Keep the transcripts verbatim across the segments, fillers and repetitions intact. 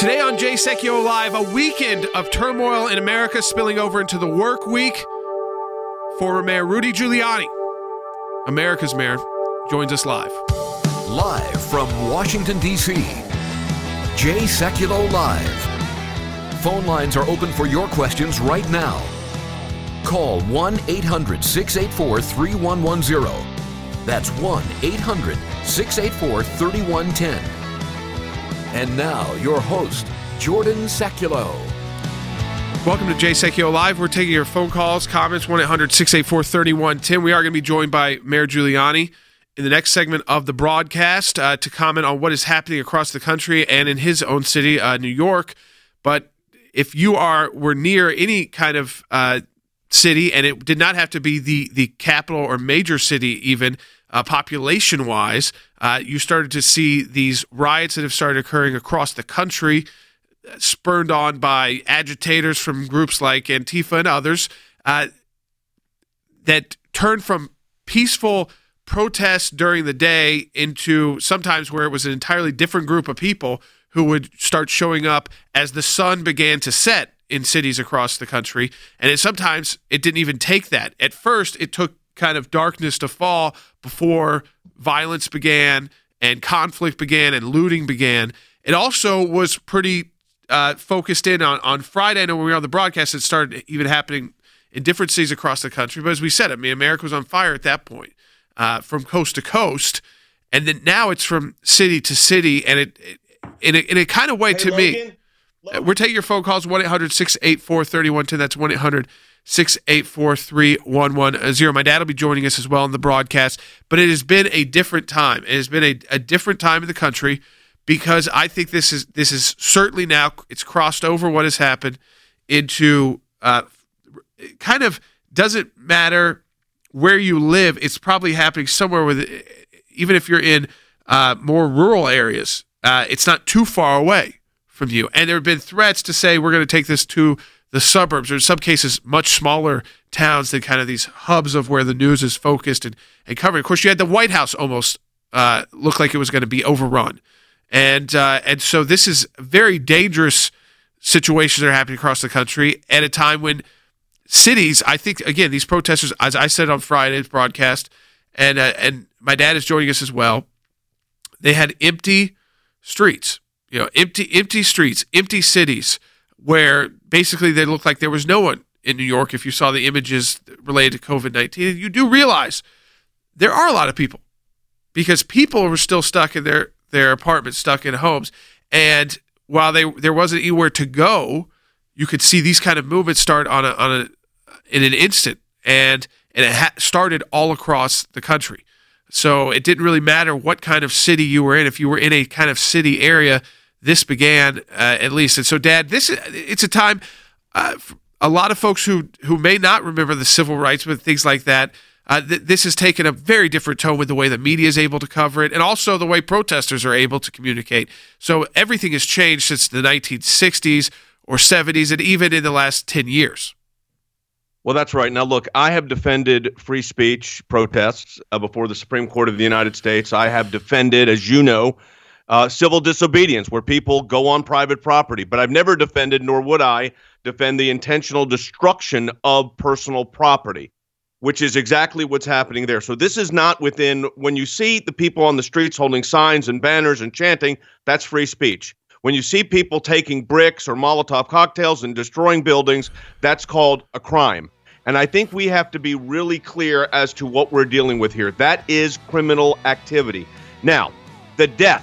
Today on Jay Secchio Live, a weekend of turmoil in America spilling over into the work week. Former Mayor Rudy Giuliani, America's mayor, joins us live. Live from Washington, D C, Jay Secchio Live. Phone lines are open for your questions right now. Call one eight hundred six eight four three one one zero. That's one eight hundred six eight four three one one zero. And now, your host, Jordan Secchio. Welcome to Jay Secchio Live. We're taking your phone calls, comments, one eight hundred six eight four three one one zero. We are going to be joined by Mayor Giuliani in the next segment of the broadcast uh, to comment on what is happening across the country and in his own city, uh, New York. But if you are were near any kind of uh, city, and it did not have to be the, the capital or major city even, Uh, population-wise, uh, you started to see these riots that have started occurring across the country, spurred on by agitators from groups like Antifa and others, uh, that turned from peaceful protests during the day into sometimes where it was an entirely different group of people who would start showing up as the sun began to set in cities across the country. And it, sometimes it didn't even take that. At first, it took kind of darkness to fall before violence began and conflict began and looting began. It also was pretty uh, focused in on, on Friday. I know when we were on the broadcast, it started even happening in different cities across the country. But as we said, I mean, America was on fire at that point, uh, from coast to coast. And then now it's from city to city. And it, it in a, in a kind of way, hey, to Logan, me, Logan. We're taking your phone calls, one eight hundred six eight four three one one zero. That's one eight hundred six eight four three one one zero. My dad will be joining us as well in the broadcast, but it has been a different time. It has been a, a different time in the country because I think this is this is certainly now, it's crossed over what has happened into uh, kind of doesn't matter where you live. It's probably happening somewhere with, even if you're in uh, more rural areas, uh, it's not too far away from you. And there have been threats to say we're going to take this to the suburbs, or in some cases, much smaller towns than kind of these hubs of where the news is focused and, and covered. Of course, you had the White House almost uh, look like it was going to be overrun. And uh, and so this is very dangerous situations that are happening across the country at a time when cities, I think, again, these protesters, as I said on Friday's broadcast, and uh, and my dad is joining us as well, they had empty streets, you know, empty empty streets, empty cities, where basically they looked like there was no one in New York if you saw the images related to covid nineteen. And you do realize there are a lot of people because people were still stuck in their, their apartments, stuck in homes. And while they there wasn't anywhere to go, you could see these kind of movements start on a, on a in an instant. And, and it ha- started all across the country. So it didn't really matter what kind of city you were in. If you were in a kind of city area, this began, uh, at least. And so, Dad, this is, it's a time, uh, a lot of folks who, who may not remember the civil rights, but things like that, uh, th- this has taken a very different tone with the way the media is able to cover it and also the way protesters are able to communicate. So everything has changed since the nineteen sixties or seventies and even in the last ten years. Well, that's right. Now, look, I have defended free speech protests uh, before the Supreme Court of the United States. I have defended, as you know, Uh, civil disobedience, where people go on private property. But I've never defended, nor would I, defend the intentional destruction of personal property, which is exactly what's happening there. So this is not within, when you see the people on the streets holding signs and banners and chanting, that's free speech. When you see people taking bricks or Molotov cocktails and destroying buildings, that's called a crime. And I think we have to be really clear as to what we're dealing with here. That is criminal activity. Now, the death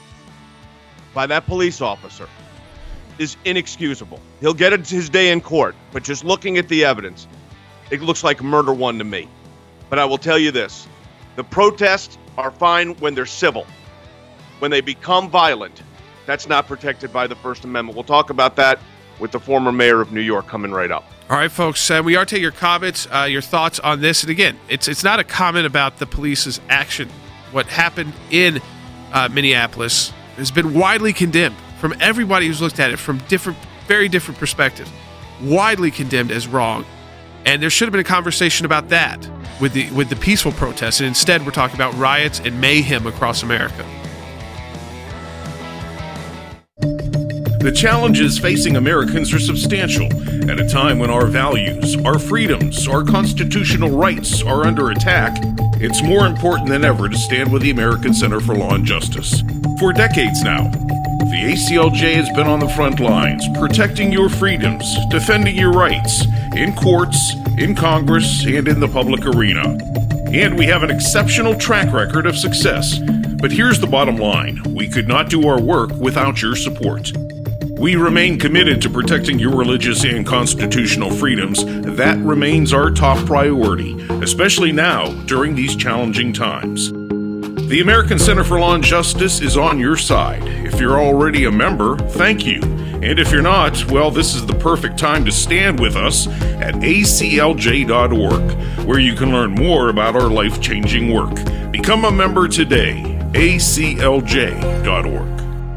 by that police officer is inexcusable. He'll get his day in court, but just looking at the evidence, it looks like murder one to me. But I will tell you this, the protests are fine when they're civil. When they become violent, that's not protected by the First Amendment. We'll talk about that with the former mayor of New York coming right up. All right, folks, uh, we are taking your comments, uh, your thoughts on this. And again, it's it's not a comment about the police's action. What happened in uh, Minneapolis has been widely condemned from everybody who's looked at it from different, very different perspectives, widely condemned as wrong. And there should have been a conversation about that with the with the peaceful protests. And instead, we're talking about riots and mayhem across America. The challenges facing Americans are substantial at a time when our values, our freedoms, our constitutional rights are under attack. It's more important than ever to stand with the American Center for Law and Justice. For decades now, the A C L J has been on the front lines, protecting your freedoms, defending your rights, in courts, in Congress, and in the public arena. And we have an exceptional track record of success. But here's the bottom line. We could not do our work without your support. We remain committed to protecting your religious and constitutional freedoms. That remains our top priority, especially now during these challenging times. The American Center for Law and Justice is on your side. If you're already a member, thank you. And if you're not, well, this is the perfect time to stand with us at A C L J dot org, where you can learn more about our life-changing work. Become a member today, A C L J dot org.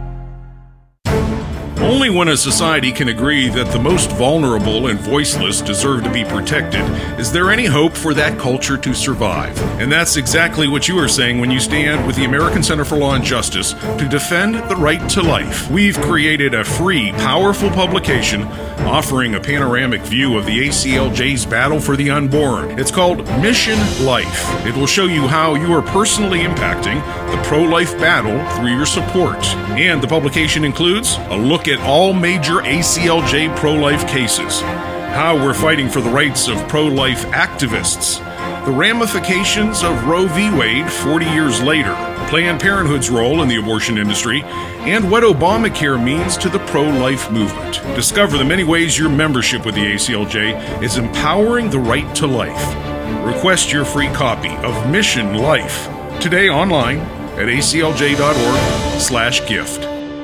Only when a society can agree that the most vulnerable and voiceless deserve to be protected is there any hope for that culture to survive. And that's exactly what you are saying when you stand with the American Center for Law and Justice to defend the right to life. We've created a free, powerful publication offering a panoramic view of the A C L J's battle for the unborn. It's called Mission Life. It will show you how you are personally impacting the pro-life battle through your support. And the publication includes a look at all major A C L J pro-life cases, how we're fighting for the rights of pro-life activists, the ramifications of Roe v. Wade forty years later, Planned Parenthood's role in the abortion industry, and what Obamacare means to the pro-life movement. Discover the many ways your membership with the A C L J is empowering the right to life. Request your free copy of Mission Life today online at A C L J dot org slash gift.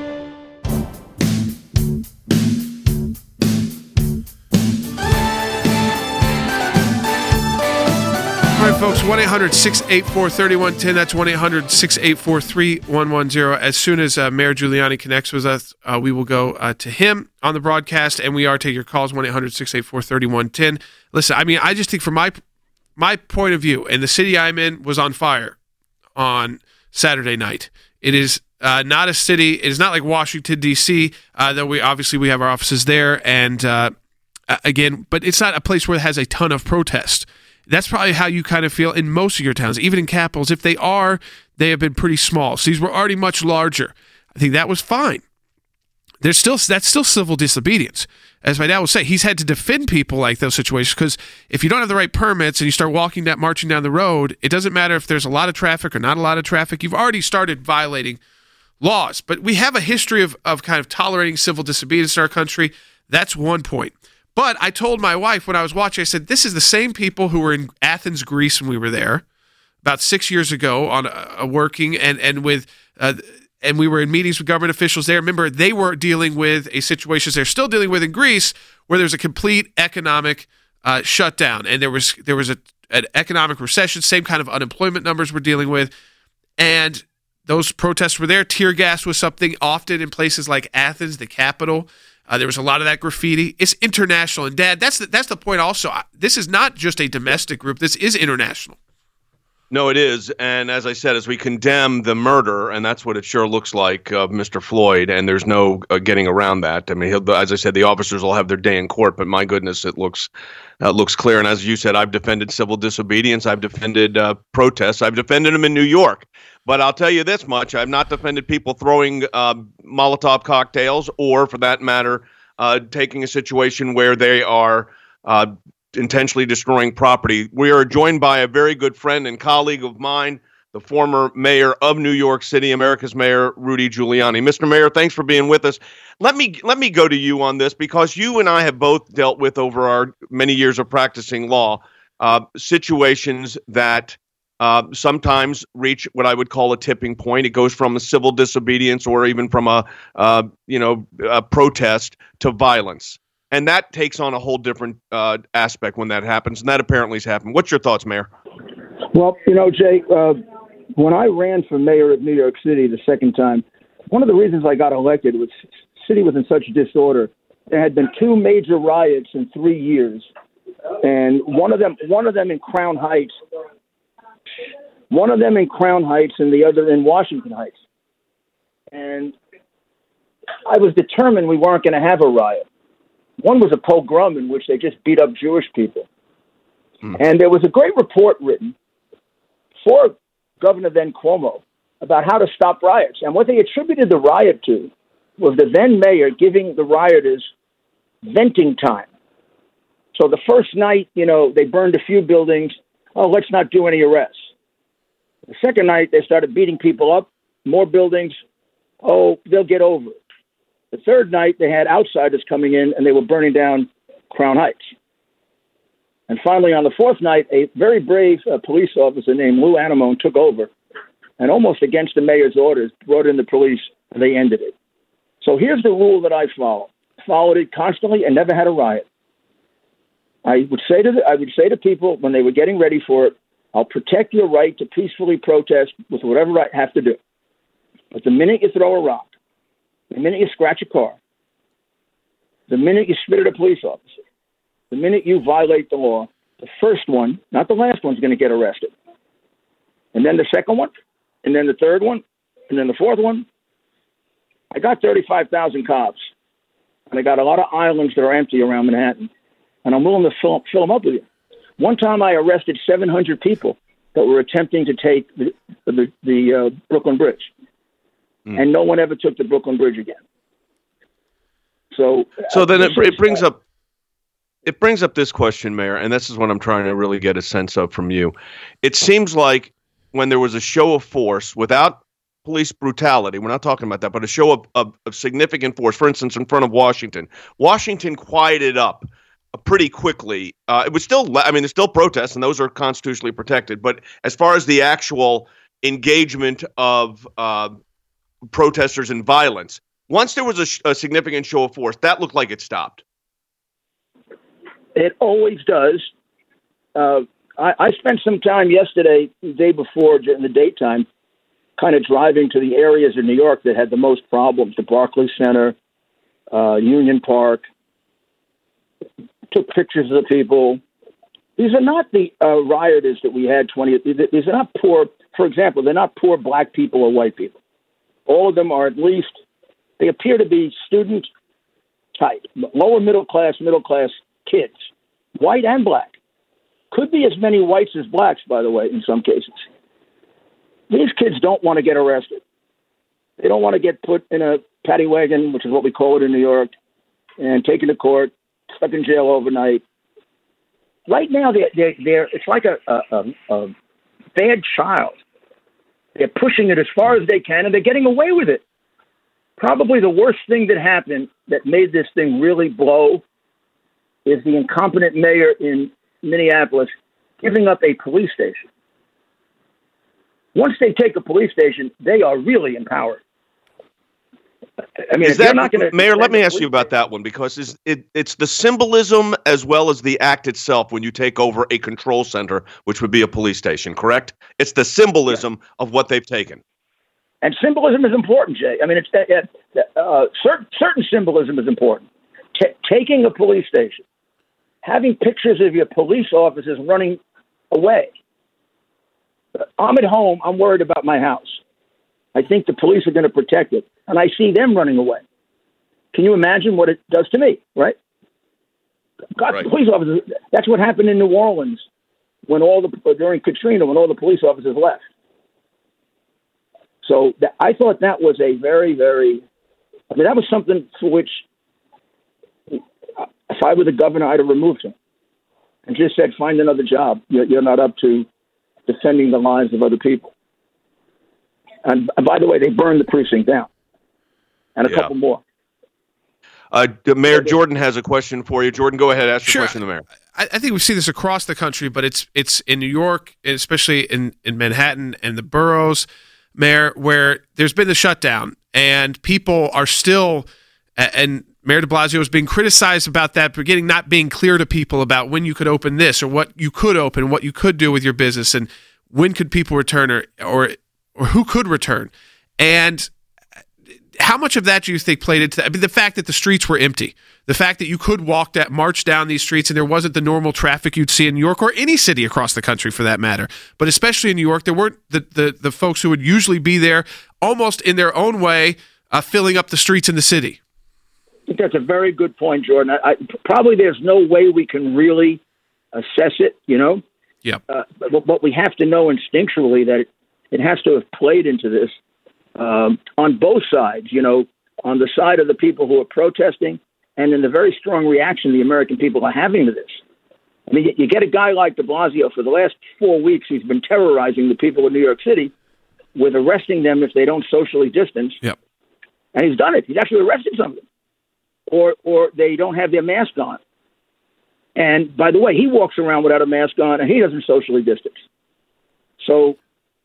All right, folks, one eight hundred six eight four three one one zero. That's one eight hundred six eight four three one one zero. As soon as uh, Mayor Giuliani connects with us, uh, we will go uh, to him on the broadcast, and we are taking your calls, one eight hundred six eight four three one one zero. Listen, I mean, I just think from my my point of view, and the city I'm in was on fire on Saturday night. It is uh, not a city, it is not like Washington, D C, uh, though we obviously we have our offices there, and uh, again, but it's not a place where it has a ton of protest. That's probably how you kind of feel in most of your towns, even in capitals. If they are, they have been pretty small. So these were already much larger. I think that was fine. There's still that's still civil disobedience. As my dad will say, he's had to defend people like those situations because if you don't have the right permits and you start walking down, marching down the road, it doesn't matter if there's a lot of traffic or not a lot of traffic. You've already started violating laws. But we have a history of, of kind of tolerating civil disobedience in our country. That's one point. But I told my wife when I was watching, I said, this is the same people who were in Athens, Greece when we were there about six years ago on a, a working and, and with uh, and we were in meetings with government officials there. Remember, they were dealing with a situation they're still dealing with in Greece where there's a complete economic uh, shutdown. And there was there was a, an economic recession, same kind of unemployment numbers we're dealing with. And those protests were there. Tear gas was something often in places like Athens, the capital. Uh, there was a lot of that graffiti. It's international. And, Dad, that's the, that's the point also. This is not just a domestic group. This is international. No, it is. And as I said, as we condemn the murder, and that's what it sure looks like of Mister Floyd, and there's no uh, getting around that. I mean, he'll, as I said, the officers will have their day in court, but my goodness, it looks uh, looks clear. And as you said, I've defended civil disobedience. I've defended uh, protests. I've defended them in New York. But I'll tell you this much. I've not defended people throwing uh, Molotov cocktails or, for that matter, uh, taking a situation where they are uh, intentionally destroying property. We are joined by a very good friend and colleague of mine, the former mayor of New York City, America's Mayor, Rudy Giuliani. Mister Mayor, thanks for being with us. Let me let me go to you on this because you and I have both dealt with, over our many years of practicing law, uh, situations that Uh, sometimes reach what I would call a tipping point. It goes from a civil disobedience or even from a, uh, you know, a protest to violence. And that takes on a whole different uh, aspect when that happens. And that apparently has happened. What's your thoughts, Mayor? Well, you know, Jay, uh, when I ran for mayor of New York City the second time, one of the reasons I got elected was the city was in such disorder. There had been two major riots in three years. And one of them, one of them in Crown Heights, One of them in Crown Heights and the other in Washington Heights. And I was determined we weren't going to have a riot. One was a pogrom in which they just beat up Jewish people. Mm. And there was a great report written for Governor then Cuomo about how to stop riots. And what they attributed the riot to was the then mayor giving the rioters venting time. So the first night, you know, they burned a few buildings. Oh, let's not do any arrests. The second night, they started beating people up, more buildings. Oh, they'll get over it. The third night, they had outsiders coming in, and they were burning down Crown Heights. And finally, on the fourth night, a very brave uh, police officer named Lou Anamone took over, and almost against the mayor's orders, brought in the police, and they ended it. So here's the rule that I follow. Followed it constantly and never had a riot. I would say to the, I would say to people when they were getting ready for it, I'll protect your right to peacefully protest with whatever I have to do. But the minute you throw a rock, the minute you scratch a car, the minute you spit at a police officer, the minute you violate the law, the first one, not the last one, is going to get arrested. And then the second one, and then the third one, and then the fourth one. I got thirty-five thousand cops, and I got a lot of islands that are empty around Manhattan, and I'm willing to fill, fill them up with you. One time I arrested seven hundred people that were attempting to take the, the, the uh, Brooklyn Bridge. Mm. And no one ever took the Brooklyn Bridge again. So, so uh, then it, it brings uh, up it brings up this question, Mayor, and this is what I'm trying to really get a sense of from you. It seems like when there was a show of force without police brutality, we're not talking about that, but a show of, of, of significant force, for instance, in front of Washington, Washington quieted up pretty quickly. Uh, it was still, I mean, there's still protests, and those are constitutionally protected. But as far as the actual engagement of uh, protesters in violence, once there was a, sh- a significant show of force, that looked like it stopped. It always does. Uh, I, I spent some time yesterday, the day before, in the daytime, kind of driving to the areas in New York that had the most problems, the Barclays Center, uh, Union Park. Took pictures of the people. These are not the uh, rioters that we had twenty. These are not poor, for example, they're not poor black people or white people. All of them are at least, they appear to be student type, lower middle class, middle class kids, white and black. Could be as many whites as blacks, by the way, in some cases. These kids don't want to get arrested. They don't want to get put in a paddy wagon, which is what we call it in New York, and taken to court, stuck in jail overnight. Right now, they're, they're, they're, it's like a, a, a bad child. They're pushing it as far as they can, and they're getting away with it. Probably the worst thing that happened that made this thing really blow is the incompetent mayor in Minneapolis giving up a police station. Once they take a police station, they are really empowered. I mean, is that, not gonna, Mayor, let me ask you about that one, because is it, it's the symbolism as well as the act itself when you take over a control center, which would be a police station, correct? It's the symbolism yeah. of what they've taken. And symbolism is important, Jay. I mean, it's uh, uh, certain, certain symbolism is important. T- taking a police station, having pictures of your police officers running away. I'm at home. I'm worried about my house. I think the police are going to protect it, and I see them running away. Can you imagine what it does to me, right? God, right. Police officers, that's what happened in New Orleans when all the during Katrina, when all the police officers left. So that, I thought that was a very, very, I mean, that was something for which, if I were the governor, I'd have removed him and just said, find another job. You're, you're not up to defending the lives of other people. And, and by the way, they burned the precinct down, and a yeah. couple more. Uh, Mayor Jordan has a question for you. Jordan, go ahead. Ask your sure. question to the mayor. I, I think we see this across the country, but it's it's in New York, especially in, in Manhattan and the boroughs, Mayor, where there's been the shutdown, and people are still, and Mayor de Blasio is being criticized about that, beginning not being clear to people about when you could open this or what you could open, what you could do with your business, and when could people return, or or or who could return. And how much of that do you think played into that? I mean, the fact that the streets were empty, the fact that you could walk that, march down these streets, and there wasn't the normal traffic you'd see in New York or any city across the country for that matter. But especially in New York, there weren't the, the, the folks who would usually be there almost in their own way, uh, filling up the streets in the city? I think that's a very good point, Jordan. I, I, probably there's no way we can really assess it, you know? Yeah. Uh, but, but we have to know instinctually that it, it has to have played into this um, on both sides, you know, on the side of the people who are protesting and in the very strong reaction the American people are having to this. I mean, you, you get a guy like de Blasio, for the last four weeks, he's been terrorizing the people of New York City with arresting them if they don't socially distance. Yep. And he's done it. He's actually arrested some of them. Or, or they don't have their mask on. And by the way, he walks around without a mask on and he doesn't socially distance. So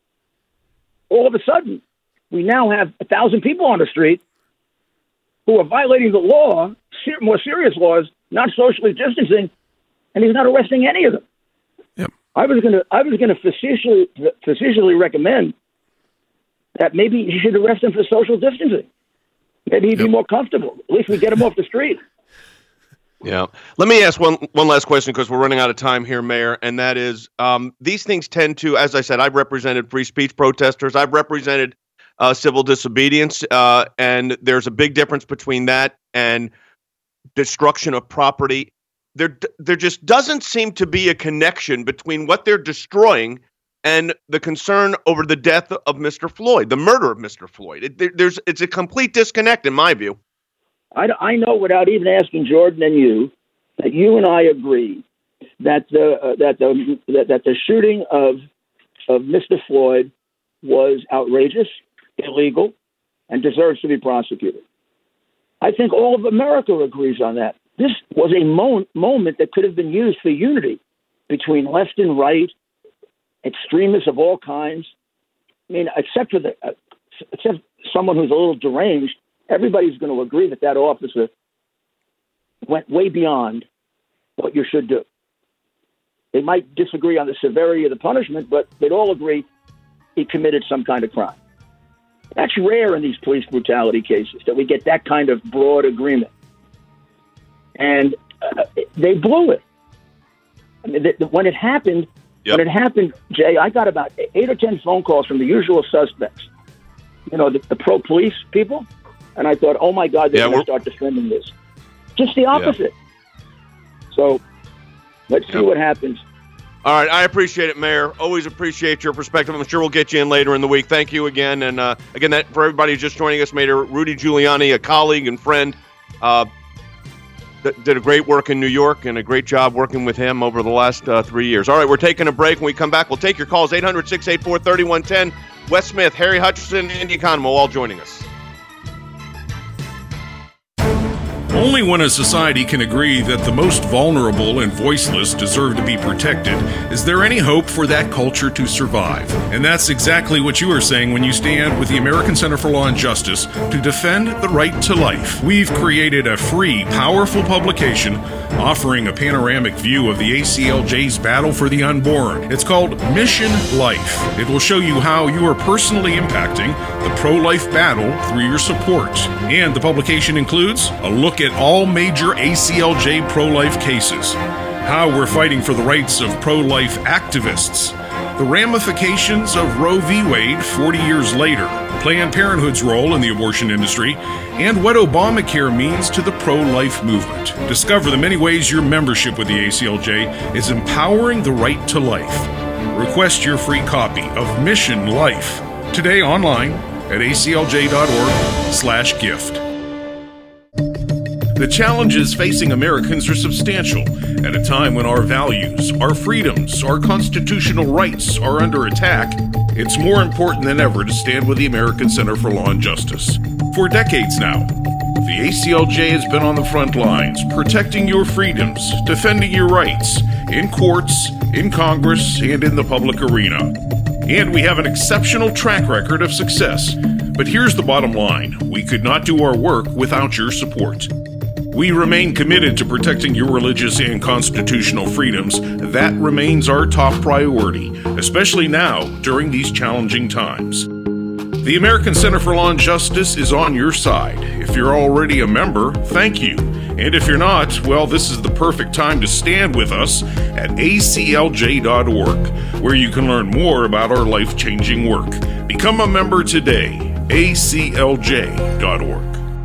all of a sudden, we now have a thousand people on the street who are violating the law, more serious laws, not socially distancing, and he's not arresting any of them. Yep. I was going to, I was going to facetiously, facetiously recommend that maybe he should arrest him for social distancing. Maybe he'd yep. be more comfortable. At least we get him off the street. Yeah. Let me ask one one last question because we're running out of time here, Mayor, and that is um, these things tend to, as I said, I've represented free speech protesters. I've represented uh, civil disobedience, uh, and there's a big difference between that and destruction of property. There, there just doesn't seem to be a connection between what they're destroying and the concern over the death of Mister Floyd, the murder of Mister Floyd. It, there, there's, it's a complete disconnect in my view. I, I know without even asking Jordan and you that you and I agree that the uh, that the that, that the shooting of of Mister Floyd was outrageous, illegal, and deserves to be prosecuted. I think all of America agrees on that. This was a mo- moment that could have been used for unity between left and right, extremists of all kinds. I mean, except for the uh, except someone who's a little deranged. Everybody's going to agree that that officer went way beyond what you should do. They might disagree on the severity of the punishment, but they'd all agree he committed some kind of crime. That's rare in these police brutality cases, that we get that kind of broad agreement. And uh, they blew it. I mean, the, the, when it happened, yep. when it happened, Jay, I got about eight or ten phone calls from the usual suspects. You know, the, the pro-police people. And I thought, oh, my God, they're yeah, going to start defending this. Just the opposite. Yeah. So let's see yeah. what happens. All right. I appreciate it, Mayor. Always appreciate your perspective. I'm sure we'll get you in later in the week. Thank you again. And, uh, again, that for everybody who's just joining us, Mayor Rudy Giuliani, a colleague and friend, uh, that did a great work in New York and a great job working with him over the last uh, three years. All right. We're taking a break. When we come back, we'll take your calls. eight hundred, six eight four, three one one zero. Wes Smith, Harry Hutchinson, Andy Economo, all joining us. Only when a society can agree that the most vulnerable and voiceless deserve to be protected is there any hope for that culture to survive. And that's exactly what you are saying when you stand with the American Center for Law and Justice to defend the right to life. We've created a free, powerful publication offering a panoramic view of the A C L J's battle for the unborn. It's called Mission Life. It will show you how you are personally impacting the pro-life battle through your support. And the publication includes a look at all major A C L J pro-life cases, how we're fighting for the rights of pro-life activists, the ramifications of Roe v. Wade forty years later, Planned Parenthood's role in the abortion industry, and what Obamacare means to the pro-life movement. Discover the many ways your membership with the A C L J is empowering the right to life. Request your free copy of Mission Life today online at A C L J dot org slash gift. The challenges facing Americans are substantial at a time when our values, our freedoms, our constitutional rights are under attack. It's more important than ever to stand with the American Center for Law and Justice. For decades now, the A C L J has been on the front lines, protecting your freedoms, defending your rights, in courts, in Congress, and in the public arena. And we have an exceptional track record of success. But here's the bottom line. We could not do our work without your support. We remain committed to protecting your religious and constitutional freedoms. That remains our top priority, especially now during these challenging times. The American Center for Law and Justice is on your side. If you're already a member, thank you. And if you're not, well, this is the perfect time to stand with us at A C L J dot org, where you can learn more about our life-changing work. Become a member today. A C L J dot org.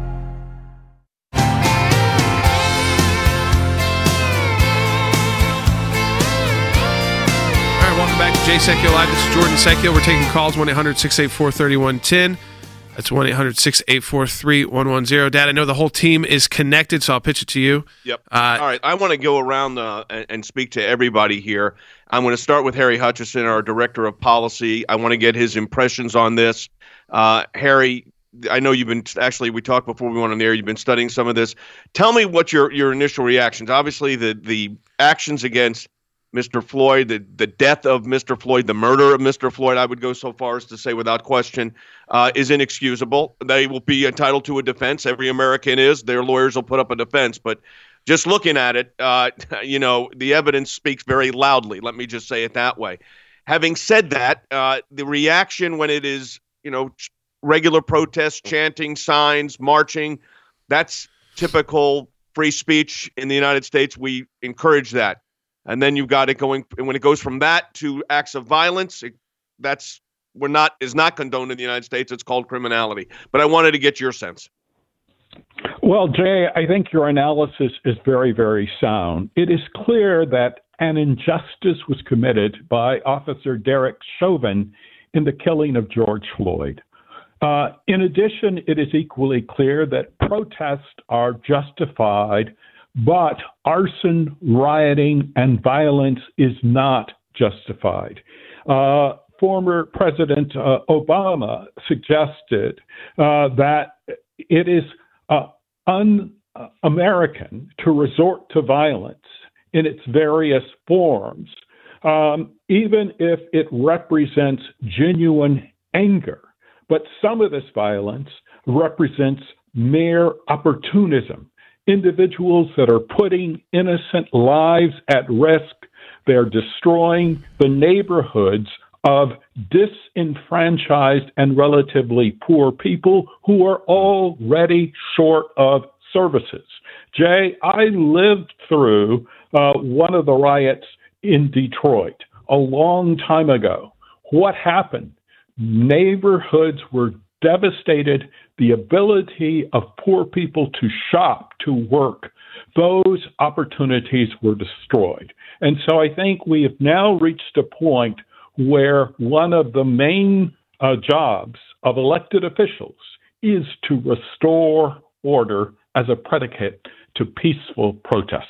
Welcome back to Jay Secular Live. This is Jordan Secular. We're taking calls one eight hundred six eight four three one one zero. That's one eight hundred six eight four three one one zero. Dad, I know the whole team is connected, so I'll pitch it to you. Yep. Uh, All right. I want to go around uh, and, and speak to everybody here. I'm going to start with Harry Hutchison, our Director of Policy. I want to get his impressions on this. Uh, Harry, I know you've been actually, we talked before we went on the air, you've been studying some of this. Tell me what your, your initial reactions. Obviously, the, the actions against Mister Floyd, the, the death of Mister Floyd, the murder of Mister Floyd, I would go so far as to say without question, uh, is inexcusable. They will be entitled to a defense. Every American is. Their lawyers will put up a defense. But just looking at it, uh, you know, the evidence speaks very loudly. Let me just say it that way. Having said that, uh, the reaction when it is, you know, regular protests, chanting, signs, marching, that's typical free speech in the United States. We encourage that. And then you've got it going, and when it goes from that to acts of violence, it, that's we're not is not condoned in the United States. It's called criminality. But I wanted to get your sense. Well, Jay, I think your analysis is very, very sound. It is clear that an injustice was committed by Officer Derek Chauvin in the killing of George Floyd. Uh, in addition, it is equally clear that protests are justified, but arson, rioting, and violence is not justified. Uh, former President uh, Obama suggested uh, that it is uh, un-American to resort to violence in its various forms, um, even if it represents genuine anger. But some of this violence represents mere opportunism. Individuals that are putting innocent lives at risk. They're destroying the neighborhoods of disenfranchised and relatively poor people who are already short of services. Jay, I lived through uh, one of the riots in Detroit a long time ago. What happened? Neighborhoods were devastated. The ability of poor people to shop, to work, those opportunities were destroyed. And so I think we have now reached a point where one of the main uh, jobs of elected officials is to restore order as a predicate to peaceful protest.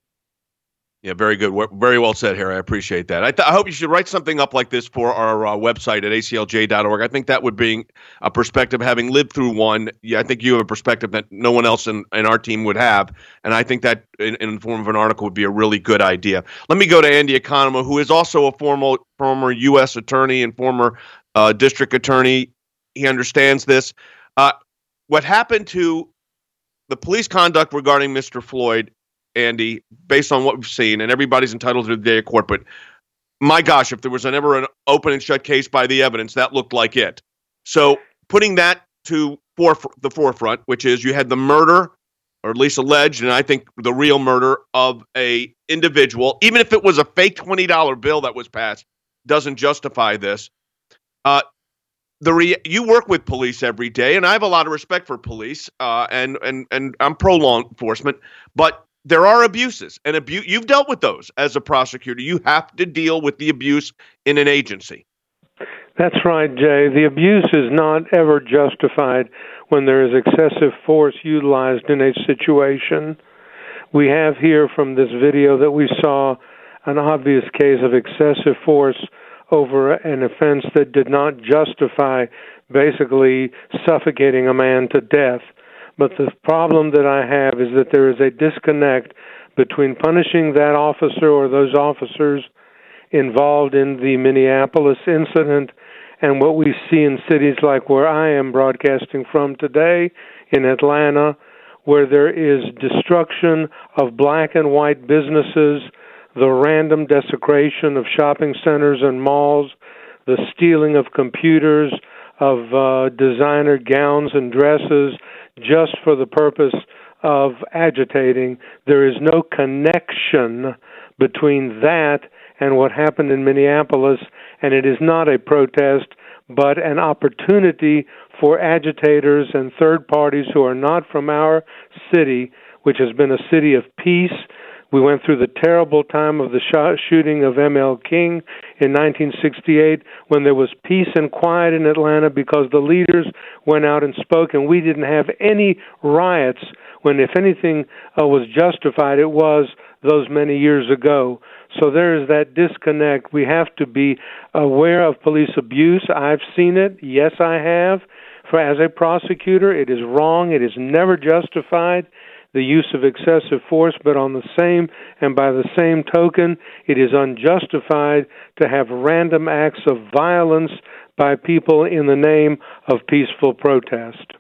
Yeah, very good. Very well said, Harry. I appreciate that. I, th- I hope you should write something up like this for our uh, website at A C L J dot org. I think that would bring a perspective, having lived through one. Yeah, I think you have a perspective that no one else in, in our team would have. And I think that in, in the form of an article would be a really good idea. Let me go to Andy Economou, who is also a former, former U S attorney and former uh, district attorney. He understands this. Uh, what happened to the police conduct regarding Mister Floyd, Andy, based on what we've seen, and everybody's entitled to the day of court, but my gosh, if there was an, ever an open and shut case by the evidence, that looked like it. So putting that to foref- the forefront, which is you had the murder, or at least alleged, and I think the real murder of a individual, even if it was a fake twenty dollar bill that was passed, doesn't justify this. Uh, the re- you work with police every day, and I have a lot of respect for police, uh, and and and I'm pro law enforcement, but there are abuses, and abu- you've dealt with those as a prosecutor. You have to deal with the abuse in an agency. That's right, Jay. The abuse is not ever justified when there is excessive force utilized in a situation. We have here from this video that we saw an obvious case of excessive force over an offense that did not justify basically suffocating a man to death. But the problem that I have is that there is a disconnect between punishing that officer or those officers involved in the Minneapolis incident and what we see in cities like where I am broadcasting from today in Atlanta, where there is destruction of black and white businesses, the random desecration of shopping centers and malls, the stealing of computers, of uh, designer gowns and dresses, just for the purpose of agitating. There is no connection between that and what happened in Minneapolis, and it is not a protest but an opportunity for agitators and third parties who are not from our city, which has been a city of peace. We went through the terrible time of the sh- shooting of M L King in nineteen sixty-eight when there was peace and quiet in Atlanta because the leaders went out and spoke, and we didn't have any riots when, if anything uh, was justified, it was those many years ago. So there is that disconnect. We have to be aware of police abuse. I've seen it. Yes, I have. For as a prosecutor, it is wrong. It is never justified, the use of excessive force, but on the same and by the same token, it is unjustified to have random acts of violence by people in the name of peaceful protest.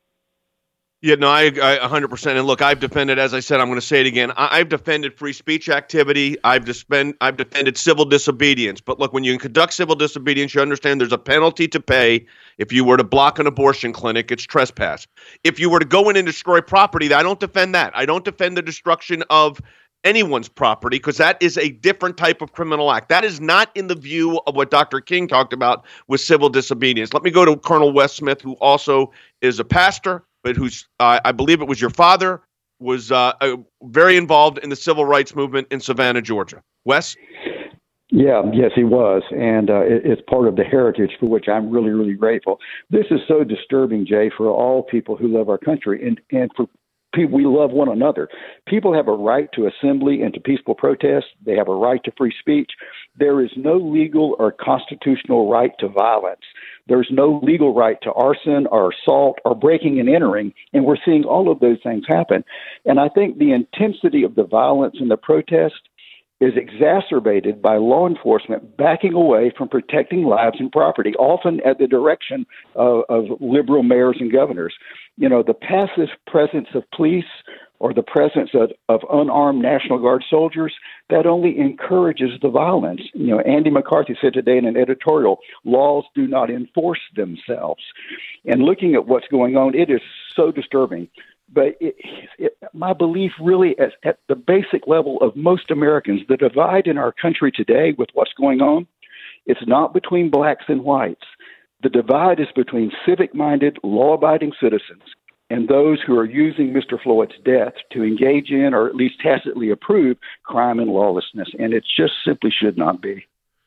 Yeah, no, I, I one hundred percent. And look, I've defended, as I said, I'm going to say it again. I, I've defended free speech activity. I've defend, I've defended civil disobedience. But look, when you conduct civil disobedience, you understand there's a penalty to pay. If you were to block an abortion clinic, it's trespass. If you were to go in and destroy property, I don't defend that. I don't defend the destruction of anyone's property because that is a different type of criminal act. That is not in the view of what Doctor King talked about with civil disobedience. Let me go to Colonel Wes Smith, who also is a pastor, but who's, uh, I believe it was your father, was uh, uh, very involved in the civil rights movement in Savannah, Georgia. Wes? Yeah, yes, he was, and uh, it, it's part of the heritage for which I'm really, really grateful. This is so disturbing, Jay, for all people who love our country, and, and for people, we love one another. People have a right to assembly and to peaceful protest. They have a right to free speech. There is no legal or constitutional right to violence. There's no legal right to arson or assault or breaking and entering, and we're seeing all of those things happen. And I think the intensity of the violence and the protest is exacerbated by law enforcement backing away from protecting lives and property, often at the direction of, of liberal mayors and governors. You know, the passive presence of police or the presence of, of unarmed National Guard soldiers, that only encourages the violence. You know, Andy McCarthy said today in an editorial, laws do not enforce themselves. And looking at what's going on, it is so disturbing. But it, it, my belief really is at the basic level of most Americans, the divide in our country today with what's going on, it's not between blacks and whites. The divide is between civic-minded, law-abiding citizens and those who are using Mister Floyd's death to engage in or at least tacitly approve crime and lawlessness. And it just simply should not be.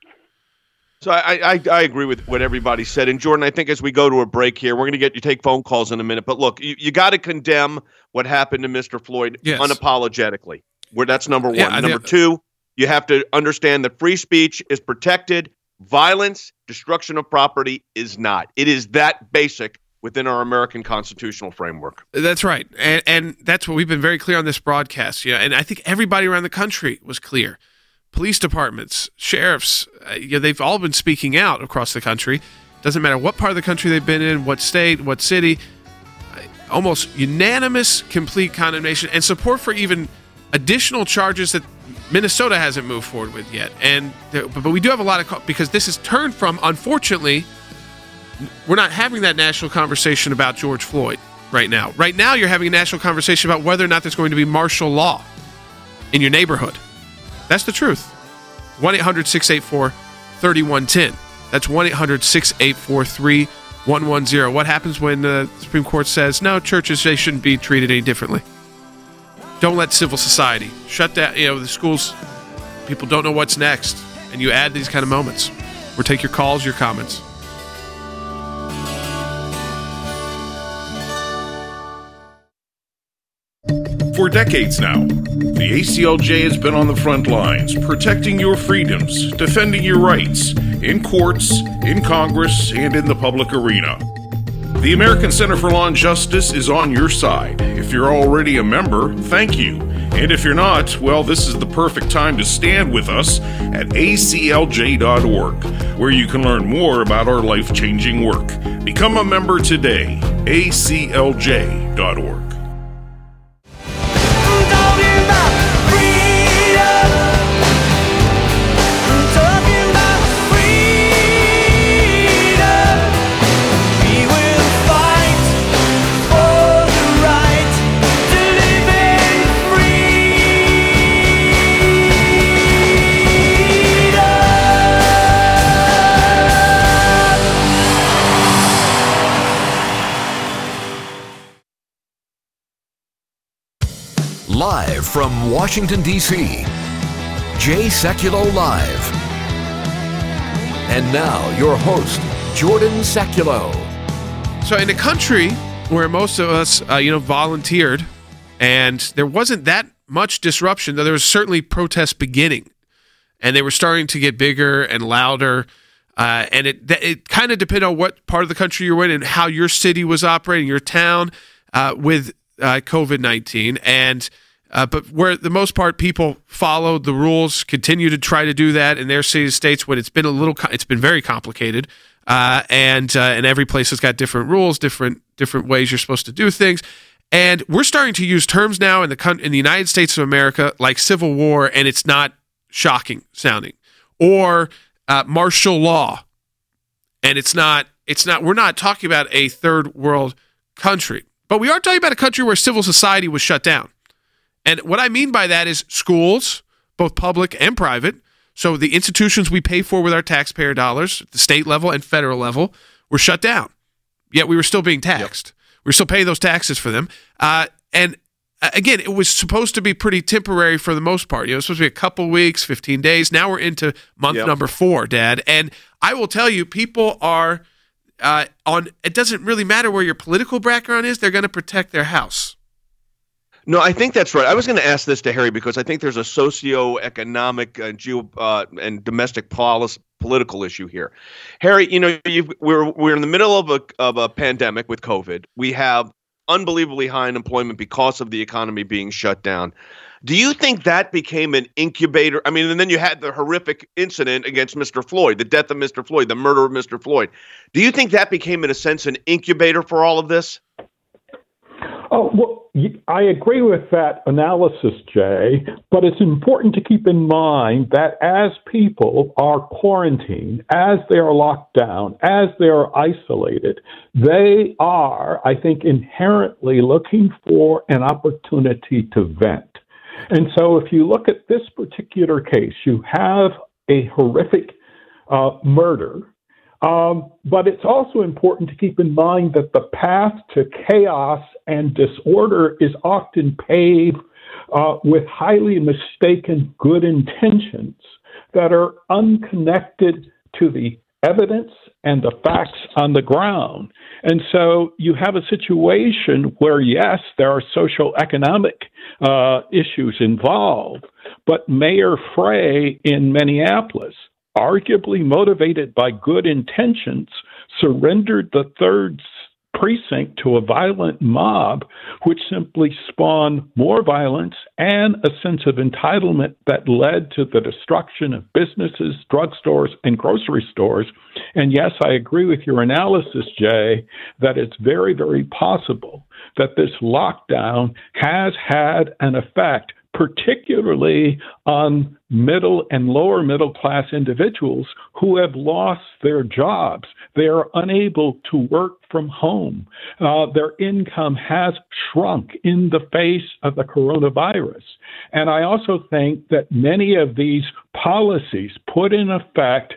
So I, I, I agree with what everybody said. And Jordan, I think as we go to a break here, we're going to get you take phone calls in a minute. But look, you, you got to condemn what happened to Mister Floyd yes. unapologetically. Where that's number one. Yeah, number two, you have to understand that free speech is protected. Violence, destruction of property is not. It is that basic within our American constitutional framework. That's right. And, and that's what we've been very clear on this broadcast. Yeah, and I think everybody around the country was clear. Police departments, sheriffs, uh, you know, they've all been speaking out across the country. Doesn't matter what part of the country they've been in, what state, what city. Almost unanimous, complete condemnation and support for even additional charges that Minnesota hasn't moved forward with yet. And but we do have a lot of, because this has turned from, unfortunately, we're not having that national conversation about George Floyd right now. Right now, you're having a national conversation about whether or not there's going to be martial law in your neighborhood. That's the truth. one eight hundred six eight four three one one zero. That's one eight hundred six eight four three one one zero. What happens when the Supreme Court says, no, churches, they shouldn't be treated any differently? Don't let civil society shut down, you know, the schools. People don't know what's next. And you add these kind of moments. We'll take your calls, your comments. For decades now, the A C L J has been on the front lines, protecting your freedoms, defending your rights, in courts, in Congress, and in the public arena. The American Center for Law and Justice is on your side. If you're already a member, thank you. And if you're not, well, this is the perfect time to stand with us at A C L J dot org, where you can learn more about our life-changing work. Become a member today, A C L J dot org. Live from Washington, D C, Jay Sekulow Live. And now, your host, Jordan Sekulow. So in a country where most of us, uh, you know, volunteered, and there wasn't that much disruption, though there was certainly protests beginning, and they were starting to get bigger and louder, uh, and it it kind of depended on what part of the country you're in and how your city was operating, your town, uh, with uh, COVID nineteen, and uh, but where the most part people followed the rules, continue to try to do that in their cities, states when it's been a little, it's been very complicated. Uh, and uh, and every place has got different rules, different different ways you're supposed to do things, and we're starting to use terms now in the in the United States of America like civil war, and it's not shocking sounding, or uh, martial law, and it's not it's not we're not talking about a third world country, but we are talking about a country where civil society was shut down, and what I mean by that is schools, both public and private. So the institutions we pay for with our taxpayer dollars, at the state level and federal level, were shut down. Yet we were still being taxed. Yep. We were still paying those taxes for them. Uh, and uh, again, it was supposed to be pretty temporary for the most part. You know, it was supposed to be a couple weeks, fifteen days. Now we're into month yep. number four, Dad. And I will tell you, people are uh, on, it doesn't really matter where your political background is, they're going to protect their house. No, I think that's right. I was going to ask this to Harry because I think there's a socio-economic uh, geo, uh, and domestic policy, political issue here. Harry, you know, you've, we're we're in the middle of a of a pandemic with COVID. We have unbelievably high unemployment because of the economy being shut down. Do you think that became an incubator? I mean, and then you had the horrific incident against Mister Floyd, the death of Mister Floyd, the murder of Mister Floyd. Do you think that became, in a sense, an incubator for all of this? Oh, well, I agree with that analysis, Jay, but it's important to keep in mind that as people are quarantined, as they are locked down, as they are isolated, they are, I think, inherently looking for an opportunity to vent. And so if you look at this particular case, you have a horrific uh, murder. Um, but it's also important to keep in mind that the path to chaos and disorder is often paved uh, with highly mistaken good intentions that are unconnected to the evidence and the facts on the ground. And so you have a situation where, yes, there are social economic uh, issues involved, but Mayor Frey in Minneapolis, arguably motivated by good intentions, surrendered the third precinct to a violent mob, which simply spawned more violence and a sense of entitlement that led to the destruction of businesses, drugstores, and grocery stores. And yes, I agree with your analysis, Jay, that it's very, very possible that this lockdown has had an effect, particularly on middle and lower middle class individuals who have lost their jobs. They are unable to work from home. Uh, their income has shrunk in the face of the coronavirus. And I also think that many of these policies put in effect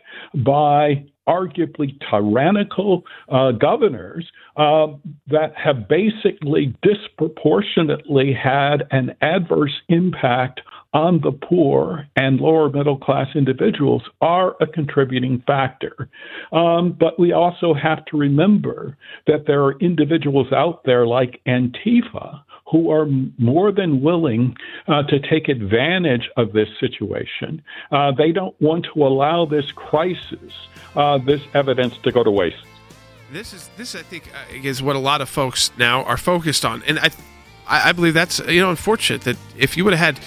by arguably tyrannical uh, governors uh, that have basically disproportionately had an adverse impact on the poor and lower middle class individuals are a contributing factor. Um, but we also have to remember that there are individuals out there like Antifa who are more than willing uh, to take advantage of this situation. Uh, they don't want to allow this crisis, uh, this evidence to go to waste. This is this I think uh, is what a lot of folks now are focused on, and I, I believe that's you know unfortunate that if you would have had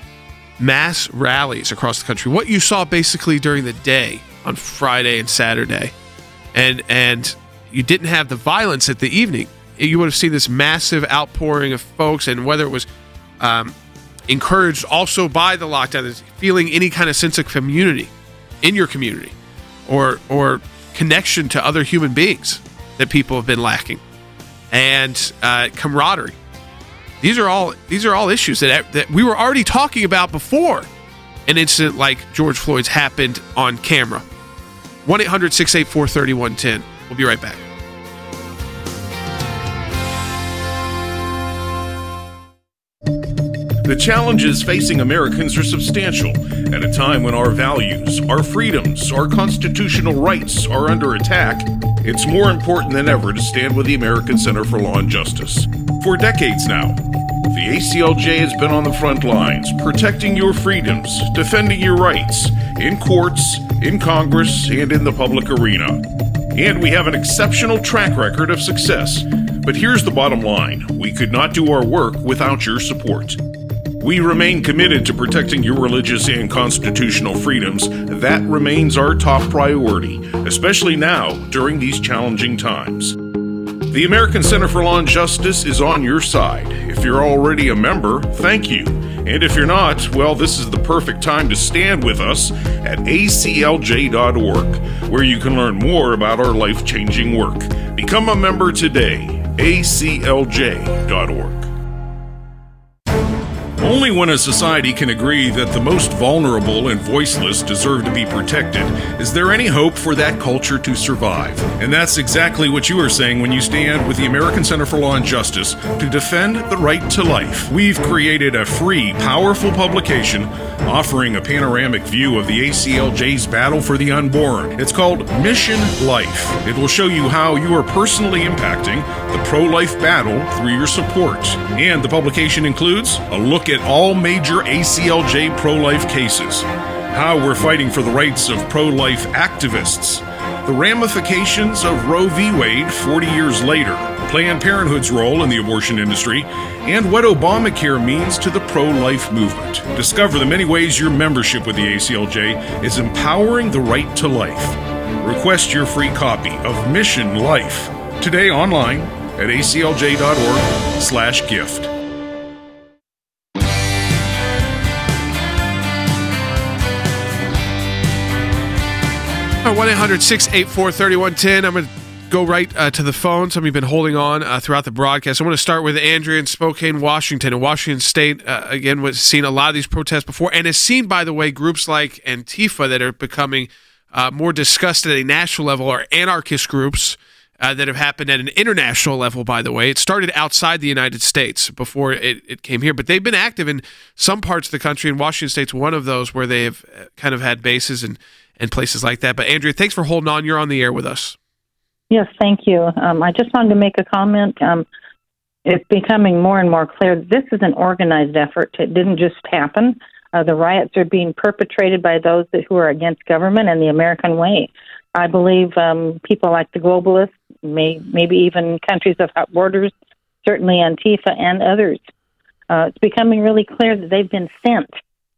mass rallies across the country, what you saw basically during the day on Friday and Saturday, and and you didn't have the violence at the evening, you would have seen this massive outpouring of folks, and whether it was um, encouraged also by the lockdown, feeling any kind of sense of community in your community, or or connection to other human beings that people have been lacking, and uh, camaraderie. These are all these are all issues that that we were already talking about before an incident like George Floyd's happened on camera. one eight hundred six eight four three one one zero. We'll be right back. The challenges facing Americans are substantial at a time when our values, our freedoms, our constitutional rights are under attack. It's more important than ever to stand with the American Center for Law and Justice. For decades now, the A C L J has been on the front lines, protecting your freedoms, defending your rights, in courts, in Congress, and in the public arena. And we have an exceptional track record of success. But here's the bottom line. We could not do our work without your support. We remain committed to protecting your religious and constitutional freedoms. That remains our top priority, especially now during these challenging times. The American Center for Law and Justice is on your side. If you're already a member, thank you. And if you're not, well, this is the perfect time to stand with us at A C L J dot org, where you can learn more about our life-changing work. Become a member today, A C L J dot org. Only when a society can agree that the most vulnerable and voiceless deserve to be protected is there any hope for that culture to survive. And that's exactly what you are saying when you stand with the American Center for Law and Justice to defend the right to life. We've created a free, powerful publication offering a panoramic view of the A C L J's battle for the unborn. It's called Mission Life. It will show you how you are personally impacting the pro-life battle through your support. And the publication includes a look at all major A C L J pro-life cases, how we're fighting for the rights of pro-life activists, the ramifications of Roe v. Wade forty years later, Planned Parenthood's role in the abortion industry, and what Obamacare means to the pro-life movement. Discover the many ways your membership with the A C L J is empowering the right to life. Request your free copy of Mission Life today online at A C L J dot org slash gift. one eight hundred six eight four three one one zero. I'm going to go right uh, to the phone. Some of you have been holding on uh, throughout the broadcast. I want to start with Andrea in Spokane, Washington. And Washington State, uh, again, was seen a lot of these protests before and has seen, by the way, groups like Antifa that are becoming uh, more discussed at a national level, or anarchist groups uh, that have happened at an international level, by the way. It started outside the United States before it, it came here, but they've been active in some parts of the country, and Washington State's one of those where they have kind of had bases and and places like that. But Andrea, thanks for holding on. You're on the air with us. Yes, thank you. Um, I just wanted to make a comment. Um, it's becoming more and more clear that this is an organized effort. It didn't just happen. Uh, the riots are being perpetrated by those that, who are against government and the American way. I believe um, people like the globalists, may, maybe even countries without borders, certainly Antifa and others. Uh, it's becoming really clear that they've been sent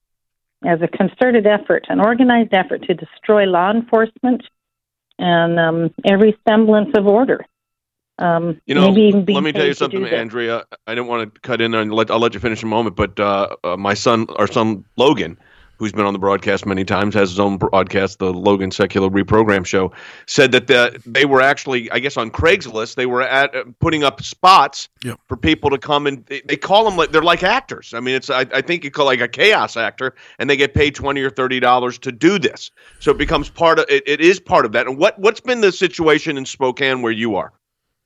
as a concerted effort, an organized effort to destroy law enforcement and um, every semblance of order. Um, you know, maybe even being let me tell you paid to do something, this. Andrea. I didn't want to cut in and let I'll let you finish in a moment, but uh, uh, my son, our son Logan, who's been on the broadcast many times, has his own broadcast, the Logan Secular Reprogram Show, said that the, they were actually, I guess, on Craigslist, they were at uh, putting up spots Yep. for people to come and they, they call them like they're like actors. I mean, it's I, I think you call like a chaos actor, and they get paid twenty or thirty dollars to do this. So it becomes part of it. It is part of that. And what what's been the situation in Spokane where you are?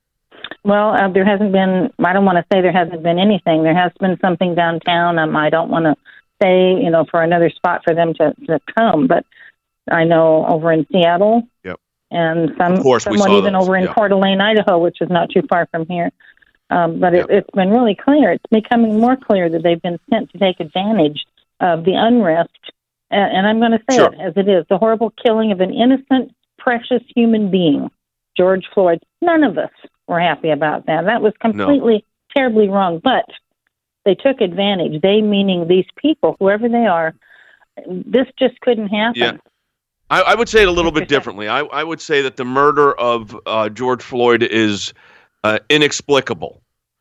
Well, uh, there hasn't been, I don't want to say there hasn't been anything. There has been something downtown. Um, I don't want to say, you know, for another spot for them to, to come, but I know over in Seattle, Yep. and some Of course, we somewhat saw even those, over in yeah. Coeur d'Alene, Idaho, which is not too far from here. Um, but Yep. it, it's been really clear. It's becoming more clear that they've been sent to take advantage of the unrest, and, and I'm going to say Sure. it as it is, the horrible killing of an innocent, precious human being, George Floyd. None of us were happy about that. That was completely, terribly wrong, but they took advantage. They, meaning these people, whoever they are, this just couldn't happen. Yeah. I, I would say it a little bit differently. I, I would say that the murder of uh, George Floyd is uh, inexplicable,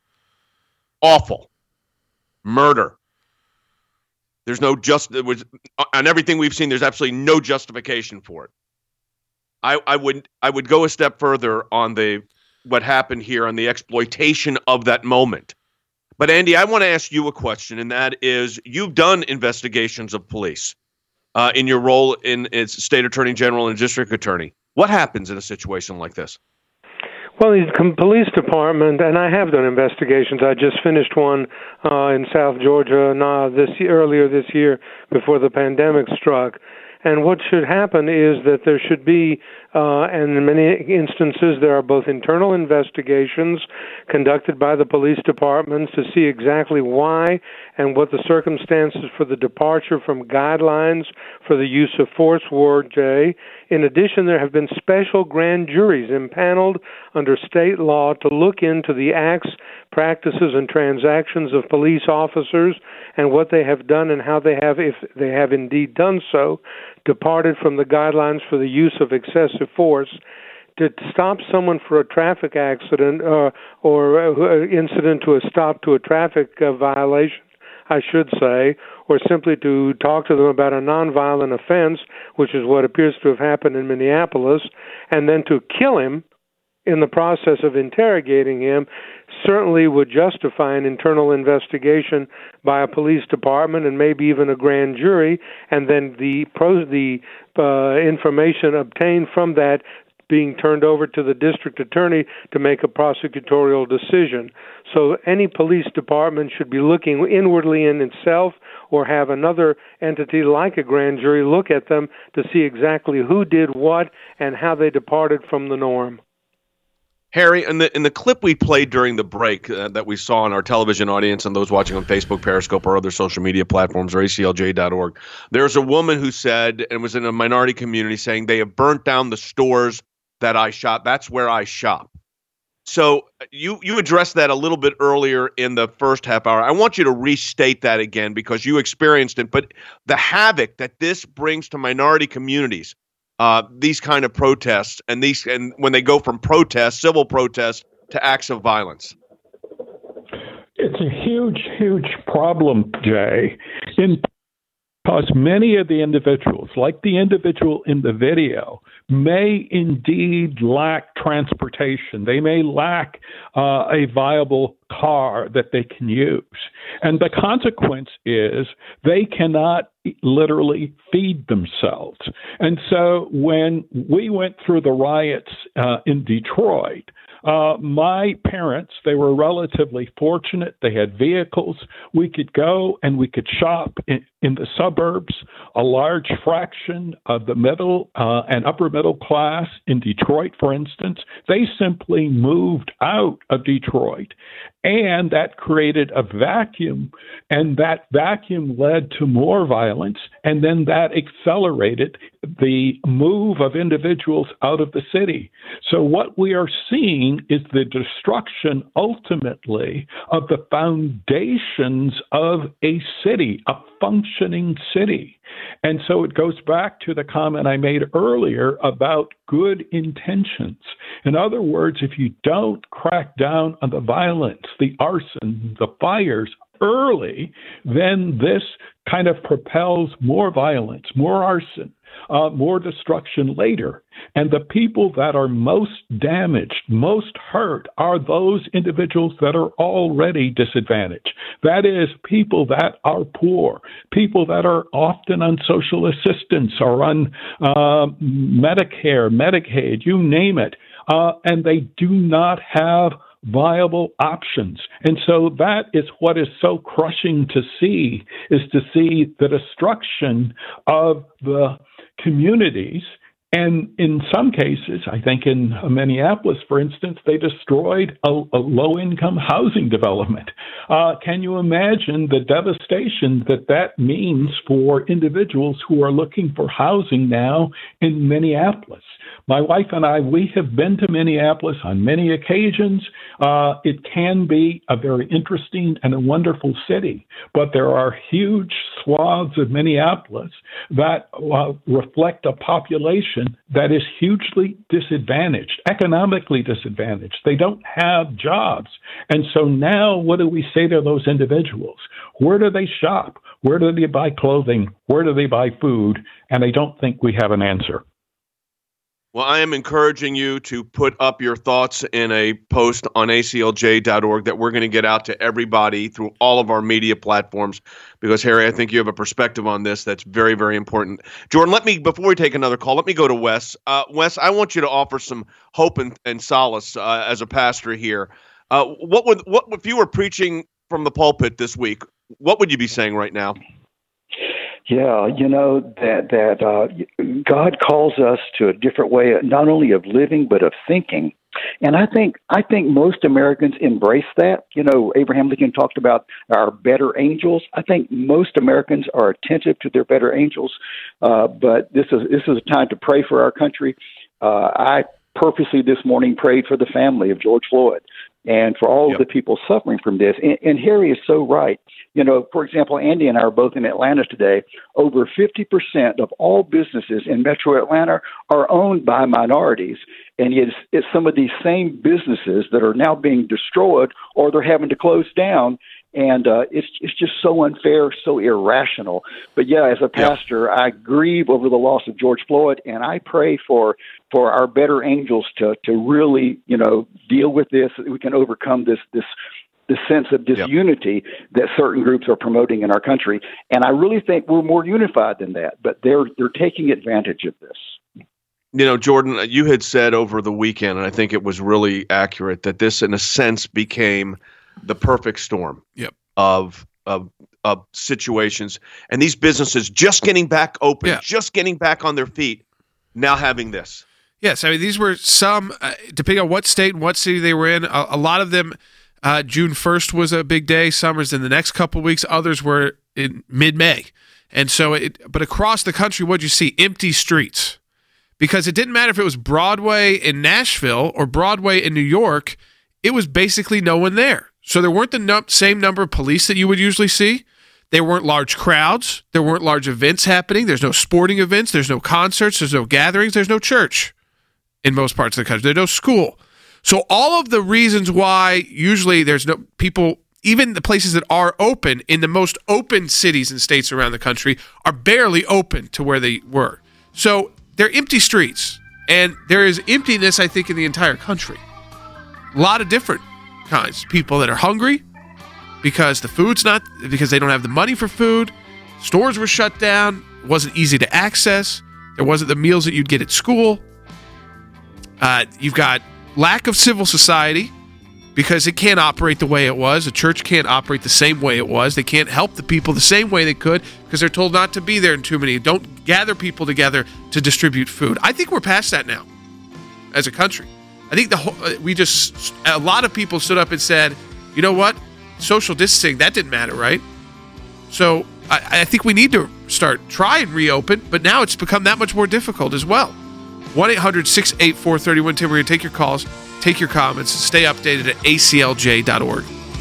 awful, murder. There's no just there was on everything we've seen. There's absolutely no justification for it. I, I would I would go a step further on the what happened here on the exploitation of that moment. But Andy, I want to ask you a question, and that is: you've done investigations of police uh, in your role in as state attorney general and district attorney. What happens in a situation like this? Well, the police department, and I have done investigations. I just finished one uh, in South Georgia nah, this year, earlier this year before the pandemic struck. And what should happen is that there should be, uh, and in many instances, there are both internal investigations conducted by the police departments to see exactly why and what the circumstances for the departure from guidelines for the use of force were, Jay. In addition, there have been special grand juries impaneled under state law to look into the acts, practices, and transactions of police officers and what they have done and how they have, if they have indeed done so, departed from the guidelines for the use of excessive force to stop someone for a traffic accident uh, or uh, incident to a stop to a traffic uh, violation, I should say, or simply to talk to them about a nonviolent offense, which is what appears to have happened in Minneapolis, and then to kill him in the process of interrogating him, certainly would justify an internal investigation by a police department and maybe even a grand jury, and then the pro- the uh, information obtained from that being turned over to the district attorney to make a prosecutorial decision. So any police department should be looking inwardly in itself or have another entity like a grand jury look at them to see exactly who did what and how they departed from the norm. Harry, in the in the clip we played during the break uh, that we saw in our television audience and those watching on Facebook, Periscope, or other social media platforms, or A C L J dot org, there's a woman who said, and was in a minority community, saying they have burnt down the stores that I shop. That's where I shop. So you you addressed that a little bit earlier in the first half hour. I want you to restate that again because you experienced it. But the havoc that this brings to minority communities, uh, these kind of protests, and these and when they go from protests, civil protests, to acts of violence. It's a huge, huge problem, Jay, in because many of the individuals, like the individual in the video, may indeed lack transportation. They may lack uh, a viable car that they can use. And the consequence is they cannot literally feed themselves. And so when we went through the riots uh, in Detroit, Uh, my parents, they were relatively fortunate. They had vehicles. We could go and we could shop in, in the suburbs. A large fraction of the middle uh, and upper middle class in Detroit, for instance, they simply moved out of Detroit. And that created a vacuum, and that vacuum led to more violence, and then that accelerated the move of individuals out of the city. So what we are seeing is the destruction, ultimately, of the foundations of a city, a functioning city. And so it goes back to the comment I made earlier about good intentions. In other words, if you don't crack down on the violence, the arson, the fires early, then this kind of propels more violence, more arson, uh, more destruction later. And the people that are most damaged, most hurt, are those individuals that are already disadvantaged. That is, people that are poor, people that are often on social assistance or on uh, Medicare, Medicaid, you name it, uh, and they do not have viable options. And so that is what is so crushing to see, is to see the destruction of the communities. And in some cases, I think in Minneapolis, for instance, they destroyed a, a low-income housing development. Uh, can you imagine the devastation that that means for individuals who are looking for housing now in Minneapolis? My wife and I, we have been to Minneapolis on many occasions. Uh, it can be a very interesting and a wonderful city, but there are huge swaths of Minneapolis that uh, reflect a population that is hugely disadvantaged, economically disadvantaged. They don't have jobs. And so now what do we say to those individuals? Where do they shop? Where do they buy clothing? Where do they buy food? And I don't think we have an answer. Well, I am encouraging you to put up your thoughts in a post on A C L J dot org that we're going to get out to everybody through all of our media platforms, because, Harry, I think you have a perspective on this that's very, very important. Jordan, let me, before we take another call, let me go to Wes. Uh, Wes, I want you to offer some hope and, and solace uh, as a pastor here. Uh, what would, what if you were preaching from the pulpit this week, what would you be saying right now? Yeah, you know, that that uh, God calls us to a different way, not only of living, but of thinking. And I think I think most Americans embrace that. You know, Abraham Lincoln talked about our better angels. I think most Americans are attentive to their better angels. Uh, but this is this is a time to pray for our country. Uh, I purposely this morning prayed for the family of George Floyd and for all yep. of the people suffering from this. And, and Harry is so right. You know, for example, Andy and I are both in Atlanta today. Over fifty percent of all businesses in Metro Atlanta are owned by minorities. And it's, it's some of these same businesses that are now being destroyed or they're having to close down. And uh, it's it's just so unfair, so irrational. But yeah, as a pastor, yeah. I grieve over the loss of George Floyd, and I pray for for our better angels to to really, you know, deal with this, so that we can overcome this this this sense of disunity yeah. that certain groups are promoting in our country. And I really think we're more unified than that. But they're they're taking advantage of this. You know, Jordan, you had said over the weekend, and I think it was really accurate, that this, in a sense, became the perfect storm yep. of, of of situations, and these businesses just getting back open, yeah. just getting back on their feet, now having this. Yes, I mean, these were some, uh, depending on what state and what city they were in, a, a lot of them, uh, June first was a big day, some was in the next couple of weeks, others were in mid-May. And so, it, but across the country, what'd you see? Empty streets. Because it didn't matter if it was Broadway in Nashville or Broadway in New York, it was basically no one there. So there weren't the num- same number of police that you would usually see. There weren't large crowds. There weren't large events happening. There's no sporting events. There's no concerts. There's no gatherings. There's no church in most parts of the country. There's no school. So all of the reasons why usually there's no people, even the places that are open in the most open cities and states around the country are barely open to where they were. So they're empty streets. And there is emptiness, I think, in the entire country. A lot of different kinds. People that are hungry because the food's not, because they don't have the money for food. Stores were shut down. It wasn't easy to access. There wasn't the meals that you'd get at school. Uh, you've got lack of civil society because it can't operate the way it was. A church can't operate the same way it was. They can't help the people the same way they could because they're told not to be there in too many. Don't gather people together to distribute food. I think we're past that now as a country. I think the whole, we just, a lot of people stood up and said, you know what? Social distancing, that didn't matter, right? So I, I think we need to start, try and reopen, but now it's become that much more difficult as well. one eight hundred six eight four three one one zero. We're going to take your calls, take your comments, and stay updated at A C L J dot org.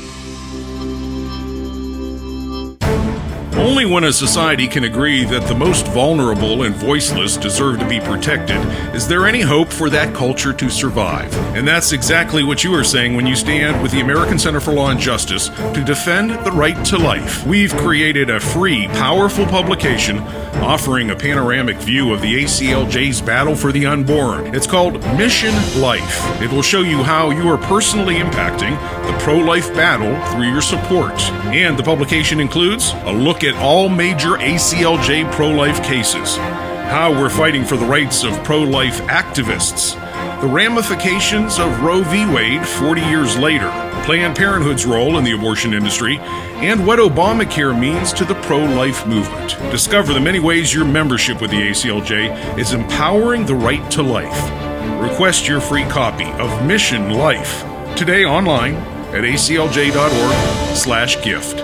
Only when a society can agree that the most vulnerable and voiceless deserve to be protected is there any hope for that culture to survive. And that's exactly what you are saying when you stand with the American Center for Law and Justice to defend the right to life. We've created a free, powerful publication offering a panoramic view of the A C L J's battle for the unborn. It's called Mission Life. It will show you how you are personally impacting the pro-life battle through your support. And the publication includes a look at all major A C L J pro-life cases, how we're fighting for the rights of pro-life activists, the ramifications of Roe v. Wade forty years later, Planned Parenthood's role in the abortion industry, and what Obamacare means to the pro-life movement. Discover the many ways your membership with the A C L J is empowering the right to life. Request your free copy of Mission Life today online at A C L J dot org slash gift.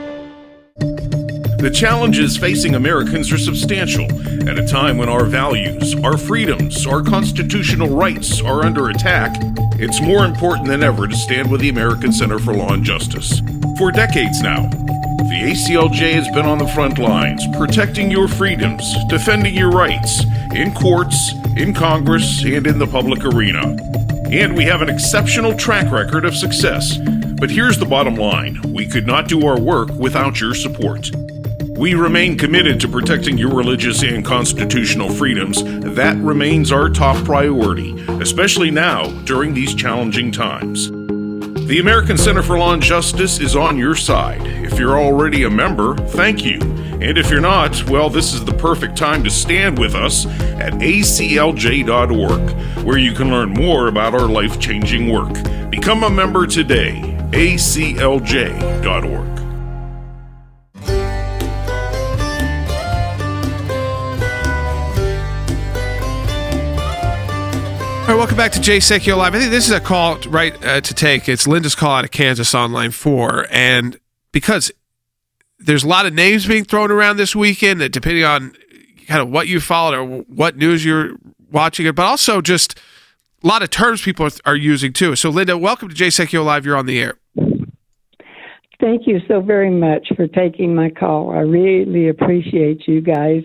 The challenges facing Americans are substantial at a time when our values, our freedoms, our constitutional rights are under attack. It's more important than ever to stand with the American Center for Law and Justice. For decades now, the A C L J has been on the front lines, protecting your freedoms, defending your rights, in courts, in Congress, and in the public arena. And we have an exceptional track record of success. But here's the bottom line. We could not do our work without your support. We remain committed to protecting your religious and constitutional freedoms. That remains our top priority, especially now during these challenging times. The American Center for Law and Justice is on your side. If you're already a member, thank you. And if you're not, well, this is the perfect time to stand with us at A C L J dot org, where you can learn more about our life-changing work. Become a member today, A C L J dot org. All right, welcome back to Jay Sekulow Live. I think this is a call right uh, to take. It's Linda's call out of Kansas on line four. And because there's a lot of names being thrown around this weekend, that depending on kind of what you followed or what news you're watching, it, but also just a lot of terms people are, are using too. So, Linda, welcome to Jay Sekulow Live. You're on the air. Thank you so very much for taking my call. I really appreciate you guys.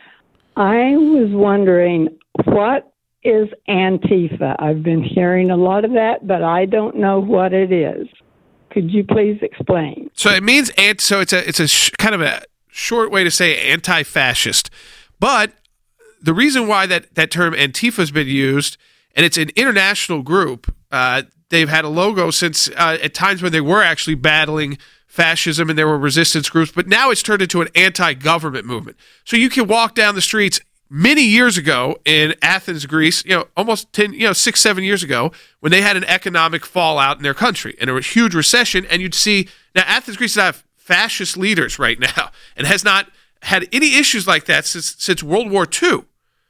I was wondering, what is Antifa? I've been hearing a lot of that, but I don't know what it is. Could you please explain? So it means ant. So it's a it's a sh- kind of a short way to say anti-fascist. But the reason why that that term Antifa has been used, and it's an international group. Uh, they've had a logo since uh, at times when they were actually battling fascism and there were resistance groups. But now it's turned into an anti-government movement. So you can walk down the streets. Many years ago in Athens, Greece, you know, almost ten, you know, six, seven years ago, when they had an economic fallout in their country and a huge recession, and you'd see now Athens, Greece does have fascist leaders right now and has not had any issues like that since since World War Two.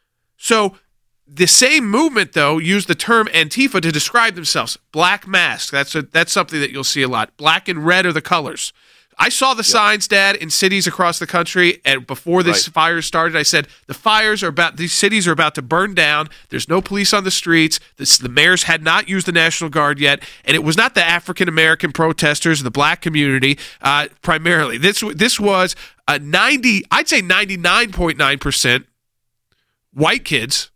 So the same movement, though, used the term Antifa to describe themselves. Black mask. That's a, that's something that you'll see a lot. Black and red are the colors. I saw the yep. signs, Dad, in cities across the country, and before this right. fire started, I said, the fires are about, these cities are about to burn down. There's no police on the streets. This, the mayors had not used the National Guard yet, and it was not the African-American protesters, the black community, uh, primarily. This this was a ninety, I'd say ninety-nine point nine percent white kids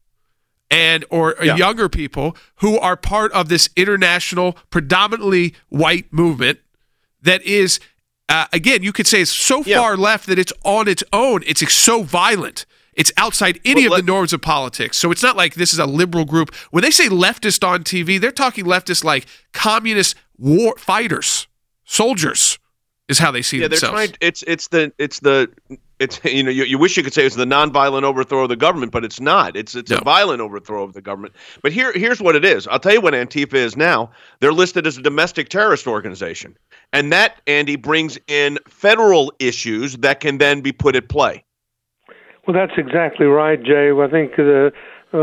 and or yeah. younger people who are part of this international, predominantly white movement that is, Uh, again, you could say it's so yeah. far left that it's on its own. It's so violent. It's outside any well, of let, the norms of politics. So it's not like this is a liberal group. When they say leftist on T V, they're talking leftist like communist war fighters, soldiers, is how they see yeah, themselves. They're trying, it's it's the it's the it's you know you, you wish you could say it's the nonviolent overthrow of the government, but it's not. It's it's no. a violent overthrow of the government. But here here's what it is. I'll tell you what Antifa is now. They're listed as a domestic terrorist organization. And that, Andy, brings in federal issues that can then be put at play. Well, that's exactly right, Jay. I think the uh,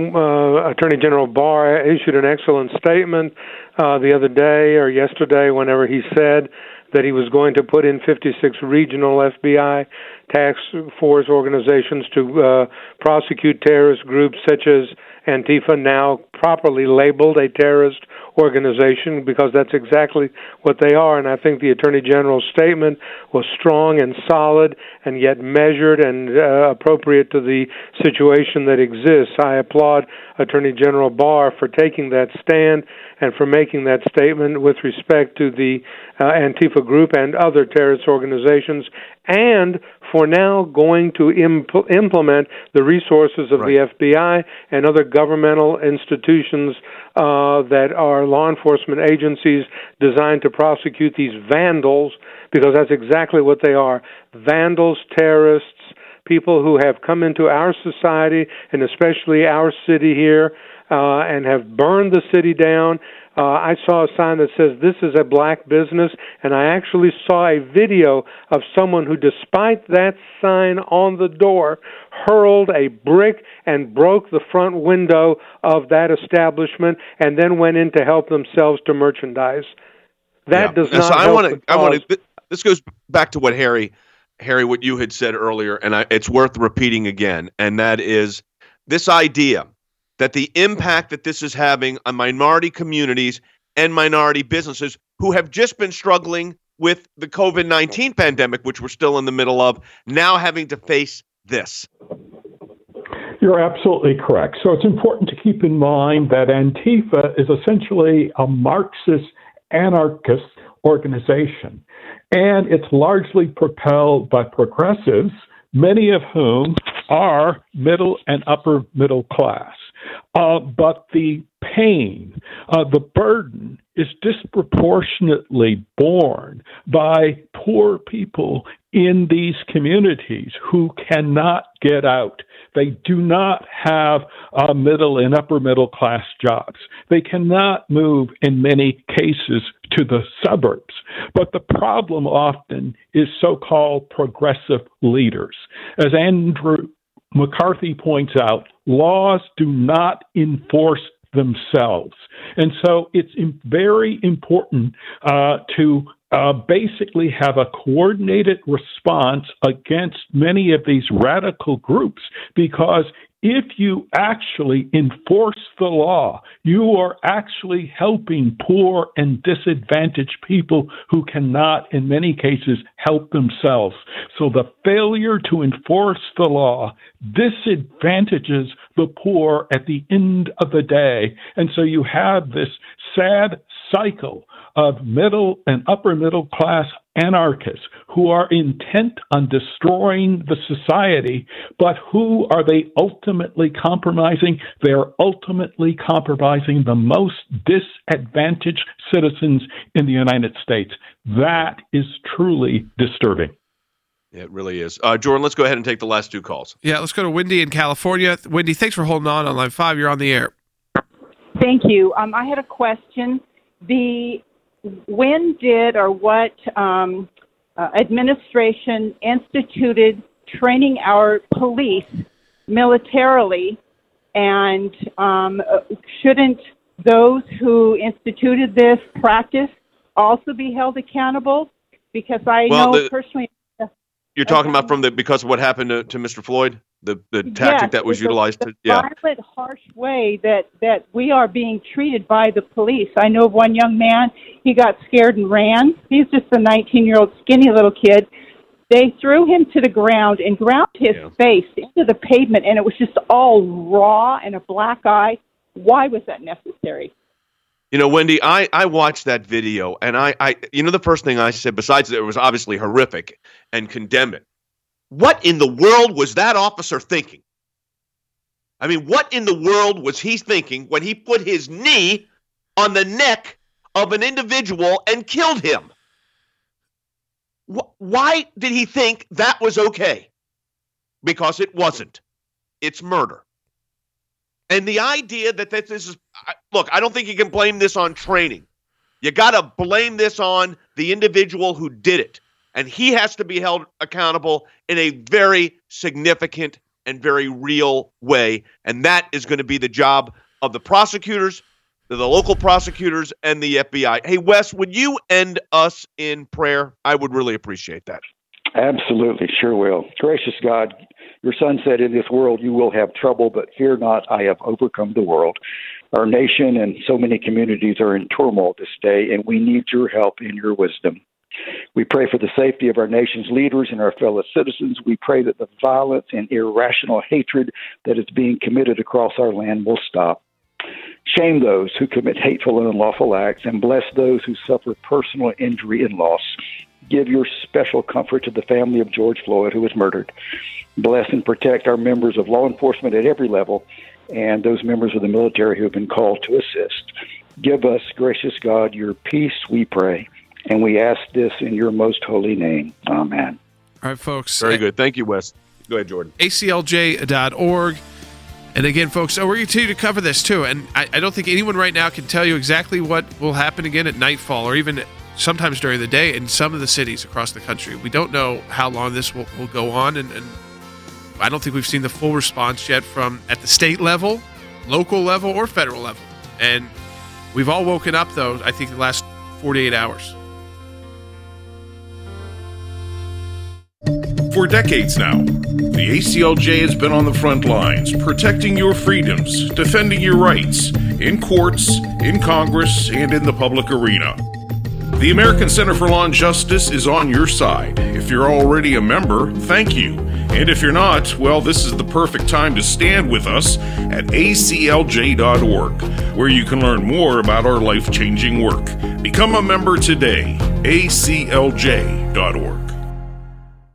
uh, Attorney General Barr issued an excellent statement uh, the other day or yesterday, whenever he said that he was going to put in fifty-six regional F B I task force organizations to uh, prosecute terrorist groups such as Antifa, now properly labeled a terrorist organization, because that's exactly what they are. And I think the Attorney General's statement was strong and solid and yet measured and uh, appropriate to the situation that exists. I applaud Attorney General Barr for taking that stand and for making that statement with respect to the uh, Antifa group and other terrorist organizations, and for now going to impl- implement the resources of right. the F B I and other governmental institutions uh, that are law enforcement agencies designed to prosecute these vandals, because that's exactly what they are, vandals, terrorists, people who have come into our society and especially our city here uh, and have burned the city down. Uh, I saw a sign that says, "This is a black business," and I actually saw a video of someone who, despite that sign on the door, hurled a brick and broke the front window of that establishment and then went in to help themselves to merchandise. That yeah. does not so I help wanna, the cause. I want to. This goes back to what Harry, Harry, what you had said earlier, and I, it's worth repeating again, and that is this idea that the impact that this is having on minority communities and minority businesses who have just been struggling with the COVID nineteen pandemic, which we're still in the middle of, now having to face this. You're absolutely correct. So it's important to keep in mind that Antifa is essentially a Marxist, anarchist organization. And it's largely propelled by progressives, many of whom are middle and upper middle class. Uh, but the pain, uh, the burden is disproportionately borne by poor people in these communities who cannot get out. They do not have uh, middle and upper middle class jobs. They cannot move, in many cases, to the suburbs. But the problem often is so-called progressive leaders. As Andrew McCarthy points out, laws do not enforce themselves. And so it's very important uh, to uh, basically have a coordinated response against many of these radical groups, because if you actually enforce the law, you are actually helping poor and disadvantaged people who cannot, in many cases, help themselves. So the failure to enforce the law disadvantages the poor at the end of the day. And so you have this sad cycle of middle and upper middle class anarchists who are intent on destroying the society, but who are they ultimately compromising? They're ultimately compromising the most disadvantaged citizens in the United States. That is truly disturbing. It really is. Uh, Jordan, let's go ahead and take the last two calls. Yeah, let's go to Wendy in California. Wendy, thanks for holding on on line five. You're on the air. Thank you. Um, I had a question. The when did or what um, uh, administration instituted training our police militarily, and um, shouldn't those who instituted this practice also be held accountable? Because I well, know the, personally. You're talking about from the because of what happened to, to Mister Floyd, the, the tactic yes, that was the, utilized. The to, yeah. violent, harsh way that, that we are being treated by the police. I know of one young man, he got scared and ran. He's just a nineteen-year-old skinny little kid. They threw him to the ground and ground his yeah. face into the pavement, and it was just all raw and a black eye. Why was that necessary? You know, Wendy, I, I watched that video, and I, I, you know, the first thing I said, besides that it was obviously horrific and condemn it, what in the world was that officer thinking? I mean, what in the world was he thinking when he put his knee on the neck of an individual and killed him? Why did he think that was okay? Because it wasn't. It's murder. And the idea that this is, look, I don't think you can blame this on training. You got to blame this on the individual who did it. And he has to be held accountable in a very significant and very real way. And that is going to be the job of the prosecutors, the local prosecutors, and the F B I. Hey, Wes, would you end us in prayer? I would really appreciate that. Absolutely, sure will. Gracious God, your son said, in this world you will have trouble, but fear not, I have overcome the world. Our nation and so many communities are in turmoil this day, and we need your help and your wisdom. We pray for the safety of our nation's leaders and our fellow citizens. We pray that the violence and irrational hatred that is being committed across our land will stop. Shame those who commit hateful and unlawful acts, and bless those who suffer personal injury and loss. Give your special comfort to the family of George Floyd, who was murdered. Bless and protect our members of law enforcement at every level and those members of the military who have been called to assist. Give us, gracious God, your peace, we pray. And we ask this in your most holy name. Amen. All right, folks. Very good. Thank you, Wes. Go ahead, Jordan. A C L J dot org. And again, folks, so we're going to continue to cover this too. And I, I don't think anyone right now can tell you exactly what will happen again at nightfall or even sometimes during the day in some of the cities across the country. We don't know how long this will, will go on. And, and I don't think we've seen the full response yet from at the state level, local level, or federal level. And we've all woken up, though, I think the last forty-eight hours. For decades now, the A C L J has been on the front lines, protecting your freedoms, defending your rights, in courts, in Congress, and in the public arena. The American Center for Law and Justice is on your side. If you're already a member, thank you. And if you're not, well, this is the perfect time to stand with us at A C L J dot org, where you can learn more about our life-changing work. Become a member today. A C L J dot org.